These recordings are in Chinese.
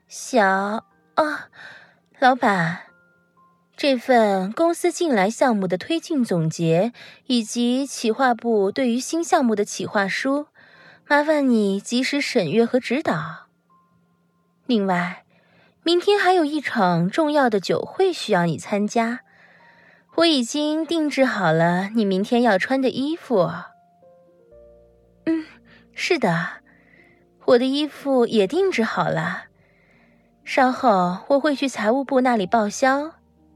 老板，这份公司近来项目的推进总结以及企划部对于新项目的企划书，麻烦你及时审阅和指导。另外，明天还有一场重要的酒会需要你参加，我已经定制好了你明天要穿的衣服。是的，我的衣服也定制好了，稍后我会去财务部那里报销。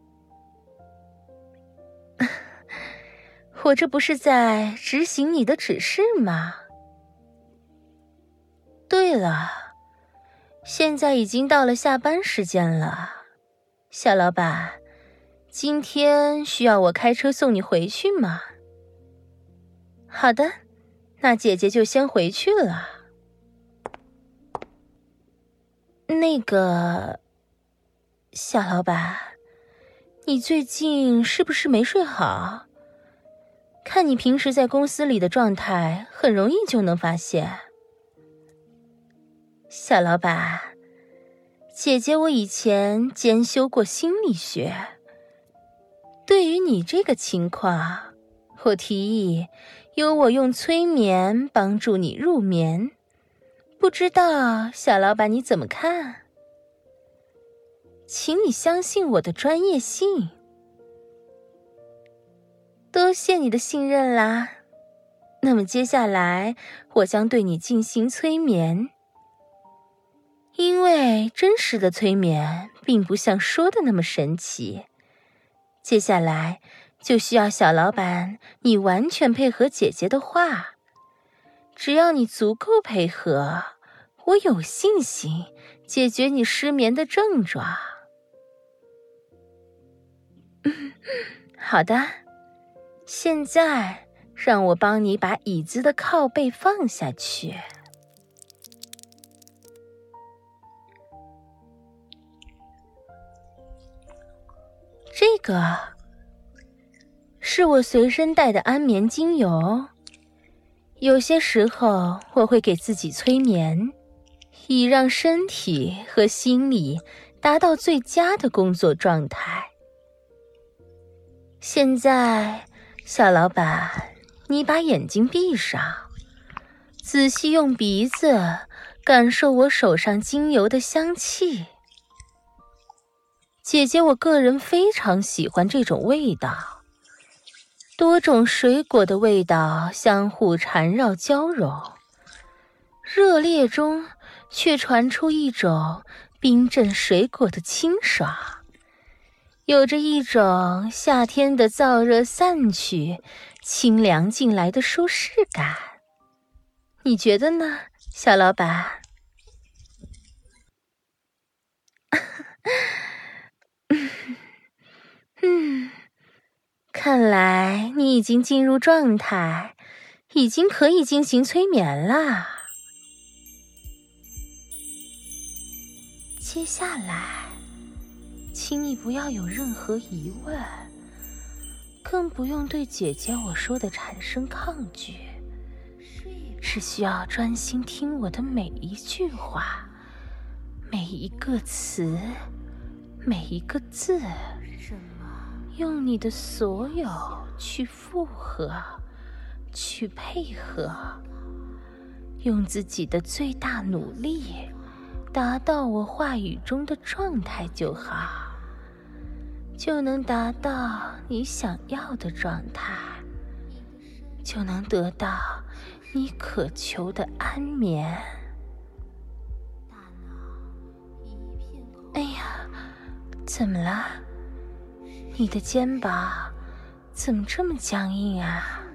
我这不是在执行你的指示吗？对了，现在已经到了下班时间了，小老板，今天需要我开车送你回去吗？好的，那姐姐就先回去了。那个，小老板，你最近是不是没睡好？看你平时在公司里的状态，很容易就能发现。小老板，姐姐我以前兼修过心理学，对于你这个情况，我提议由我用催眠帮助你入眠，不知道小老板你怎么看？请你相信我的专业性。多谢你的信任啦。那么接下来我将对你进行催眠，因为真实的催眠并不像说的那么神奇。接下来就需要小老板你完全配合姐姐的话，只要你足够配合，我有信心解决你失眠的症状。好的，现在让我帮你把椅子的靠背放下去。这个是我随身带的安眠精油，有些时候我会给自己催眠，以让身体和心理达到最佳的工作状态。现在，小老板，你把眼睛闭上，仔细用鼻子感受我手上精油的香气。姐姐我个人非常喜欢这种味道，多种水果的味道相互缠绕交融，热烈中却传出一种冰镇水果的清爽，有着一种夏天的燥热散去，清凉进来的舒适感。你觉得呢，小老板？看来你已经进入状态，已经可以进行催眠了。接下来，请你不要有任何疑问，更不用对姐姐我说的产生抗拒，只需要专心听我的每一句话，每一个词，每一个字，用你的所有去附和，去配合，用自己的最大努力达到我话语中的状态就好，就能达到你想要的状态，就能得到你渴求的安眠。哎呀，怎么了？你的肩膀怎么这么僵硬啊？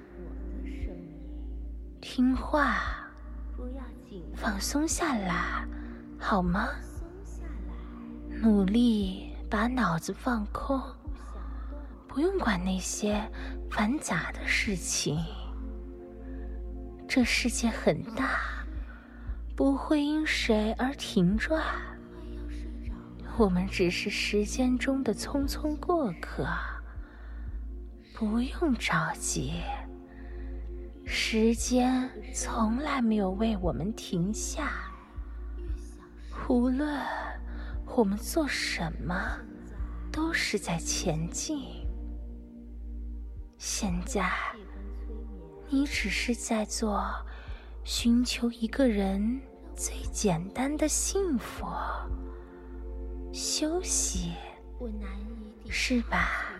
听话，放松下来，好吗？努力把脑子放空，不用管那些繁杂的事情。这世界很大，不会因谁而停转。我们只是时间中的匆匆过客，不用着急。时间从来没有为我们停下，无论我们做什么都是在前进。现在你只是在做寻求一个人最简单的幸福，休息，是吧？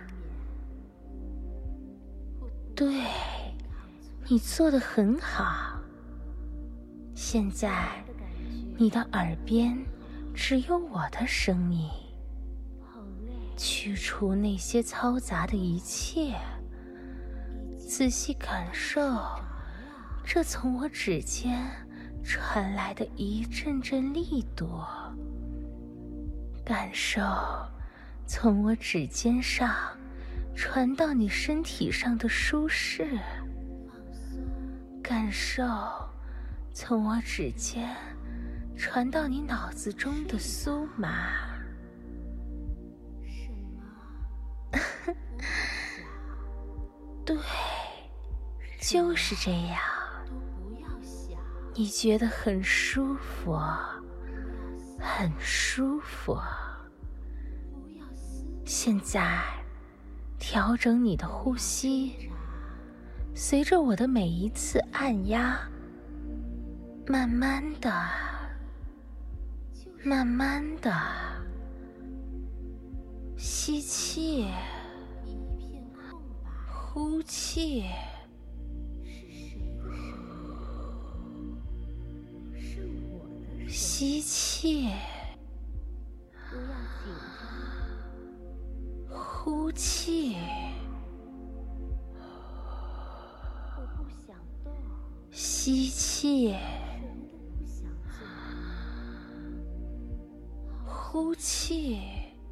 对，你做得很好。现在你的耳边只有我的声音，去除那些嘈杂的一切，仔细感受这从我指尖传来的一阵阵力度，感受从我指尖上传到你身体上的舒适，感受从我指尖传到你脑子中的酥麻。对，就是这样。你觉得很舒服，很舒服。现在调整你的呼吸，随着我的每一次按压，慢慢的，慢慢的吸气，呼气，吸气，呼气，吸气，呼气。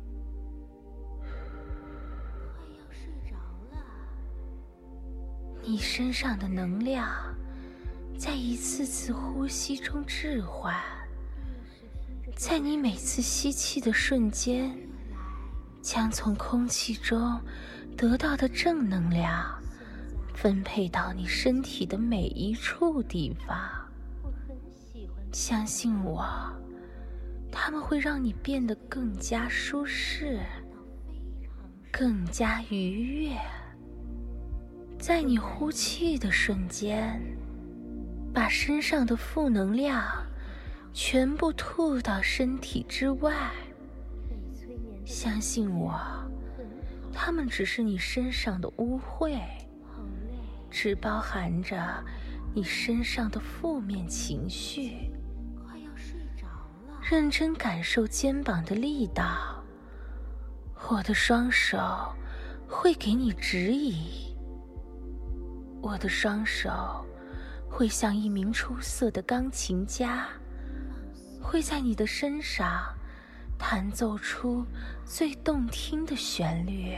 你身上的能量在一次次呼吸中置换，在你每次吸气的瞬间，将从空气中得到的正能量分配到你身体的每一处地方。相信我，它们会让你变得更加舒适，更加愉悦。在你呼气的瞬间，把身上的负能量全部吐到身体之外。相信我，它们只是你身上的污秽，只包含着你身上的负面情绪。认真感受肩膀的力道，我的双手会给你指引。我的双手会像一名出色的钢琴家，会在你的身上弹奏出最动听的旋律。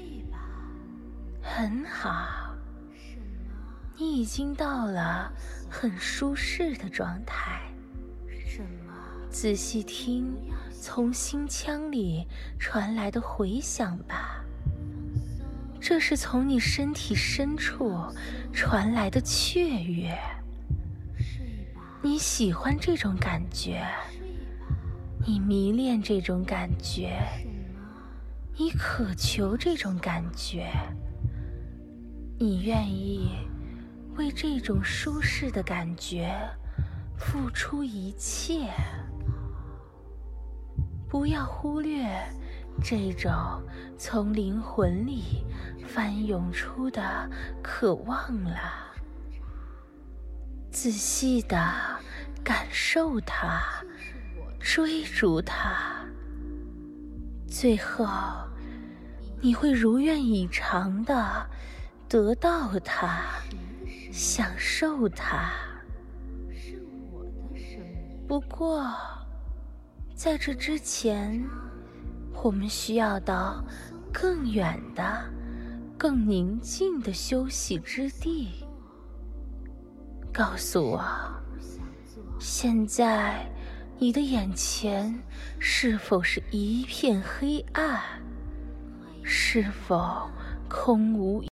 很好，你已经到了很舒适的状态。仔细听从心腔里传来的回响吧，这是从你身体深处传来的雀跃。你喜欢这种感觉，你迷恋这种感觉，你渴求这种感觉，你愿意为这种舒适的感觉付出一切。不要忽略这种从灵魂里翻涌出的渴望了，仔细地感受它，追逐它，最后你会如愿以偿地得到它，享受它。不过在这之前，我们需要到更远的、更宁静的休息之地。告诉我，现在你的眼前是否是一片黑暗？是否空无